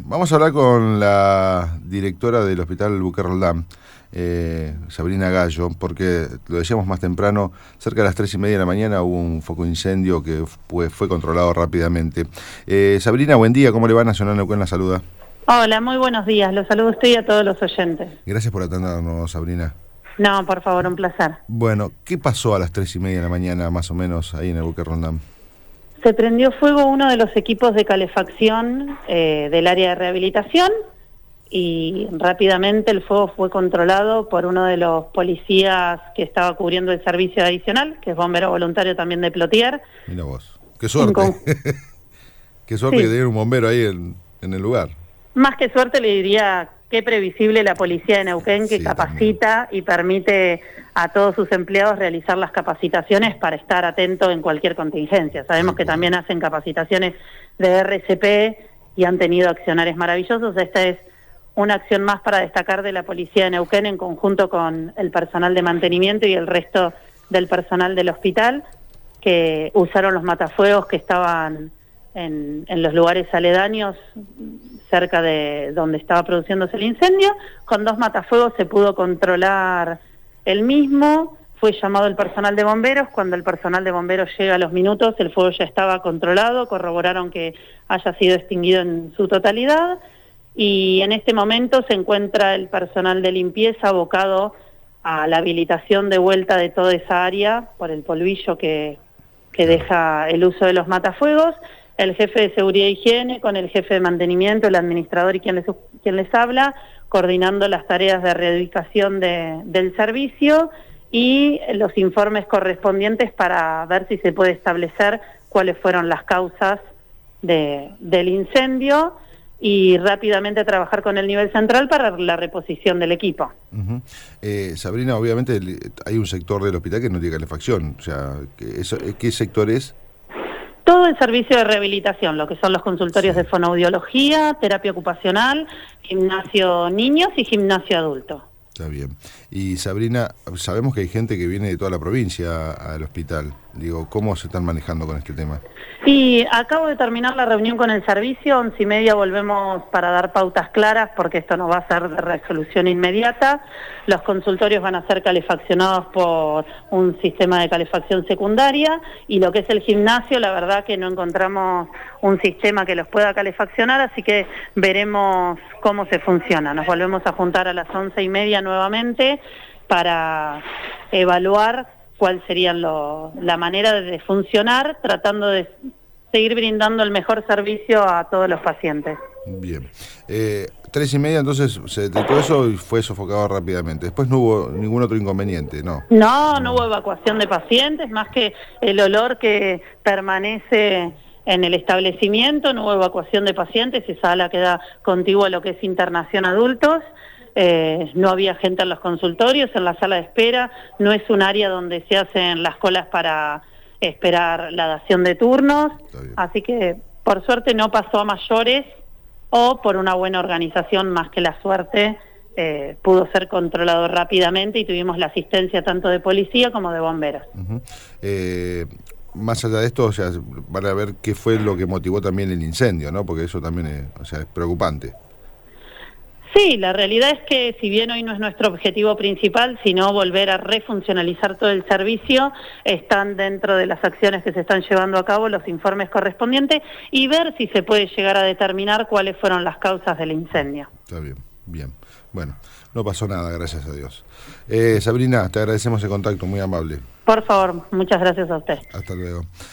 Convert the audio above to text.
vamos a hablar con la directora del Hospital Buque Roldán, Sabrina Gallo, porque lo decíamos más temprano, cerca de las 3:30 de la mañana hubo un foco de incendio que fue controlado rápidamente. Sabrina, buen día, ¿cómo le va? Nacional Neuquén la saluda. Hola, muy buenos días, los saludo a usted y a todos los oyentes. Gracias por atendernos, Sabrina. No, por favor, un placer. Bueno, ¿qué pasó a las 3:30 de la mañana, más o menos, ahí en el Buque Roldán? Se prendió fuego uno de los equipos de calefacción del área de rehabilitación y rápidamente el fuego fue controlado por uno de los policías que estaba cubriendo el servicio adicional, que es bombero voluntario también de Plotier. Mira vos, qué suerte. Qué suerte, sí, que tener un bombero ahí en el lugar. Más que suerte le diría qué previsible la policía de Neuquén, que sí, capacita también y permite a todos sus empleados realizar las capacitaciones para estar atentos en cualquier contingencia. Sabemos que también hacen capacitaciones de RCP y han tenido accionarios maravillosos. Esta es una acción más para destacar de la policía de Neuquén en conjunto con el personal de mantenimiento y el resto del personal del hospital, que usaron los matafuegos que estaban en los lugares aledaños cerca de donde estaba produciéndose el incendio. Con 2 matafuegos se pudo controlar el mismo. Fue llamado el personal de bomberos. Cuando el personal de bomberos llega a los minutos, el fuego ya estaba controlado, corroboraron que haya sido extinguido en su totalidad, y en este momento se encuentra el personal de limpieza abocado a la habilitación de vuelta de toda esa área por el polvillo que deja el uso de los matafuegos. El jefe de seguridad e higiene con el jefe de mantenimiento, el administrador y quien les habla, coordinando las tareas de reubicación del servicio y los informes correspondientes para ver si se puede establecer cuáles fueron las causas del incendio y rápidamente trabajar con el nivel central para la reposición del equipo. Sabrina, obviamente hay un sector del hospital que no tiene calefacción, o sea, ¿qué sector es? Todo el servicio de rehabilitación, lo que son los consultorios de fonoaudiología, terapia ocupacional, gimnasio niños y gimnasio adulto. Está bien. Y Sabrina, sabemos que hay gente que viene de toda la provincia al hospital. Digo, ¿cómo se están manejando con este tema? Y acabo de terminar la reunión con el servicio, 11:30 volvemos para dar pautas claras, porque esto no va a ser de resolución inmediata. Los consultorios van a ser calefaccionados por un sistema de calefacción secundaria, y lo que es el gimnasio, la verdad que no encontramos un sistema que los pueda calefaccionar, así que veremos cómo se funciona. Nos volvemos a juntar a las 11:30 nuevamente para evaluar cuál sería la manera de funcionar, tratando de seguir brindando el mejor servicio a todos los pacientes. Bien. 3:30 entonces se detectó eso y fue sofocado rápidamente. Después no hubo ningún otro inconveniente, ¿no? No hubo evacuación de pacientes, más que el olor que permanece en el establecimiento. No hubo evacuación de pacientes, esa sala queda contigua a lo que es internación adultos. No había gente en los consultorios, en la sala de espera. No es un área donde se hacen las colas para esperar la dación de turnos, así que por suerte no pasó a mayores, o por una buena organización más que la suerte pudo ser controlado rápidamente y tuvimos la asistencia tanto de policía como de bomberos. Más allá de esto, o sea, van a ver qué fue lo que motivó también el incendio, ¿no? Porque eso también es preocupante. Sí, la realidad es que si bien hoy no es nuestro objetivo principal, sino volver a refuncionalizar todo el servicio, están dentro de las acciones que se están llevando a cabo los informes correspondientes y ver si se puede llegar a determinar cuáles fueron las causas del incendio. Está bien, bien. Bueno, no pasó nada, gracias a Dios. Sabrina, te agradecemos el contacto, muy amable. Por favor, muchas gracias a usted. Hasta luego.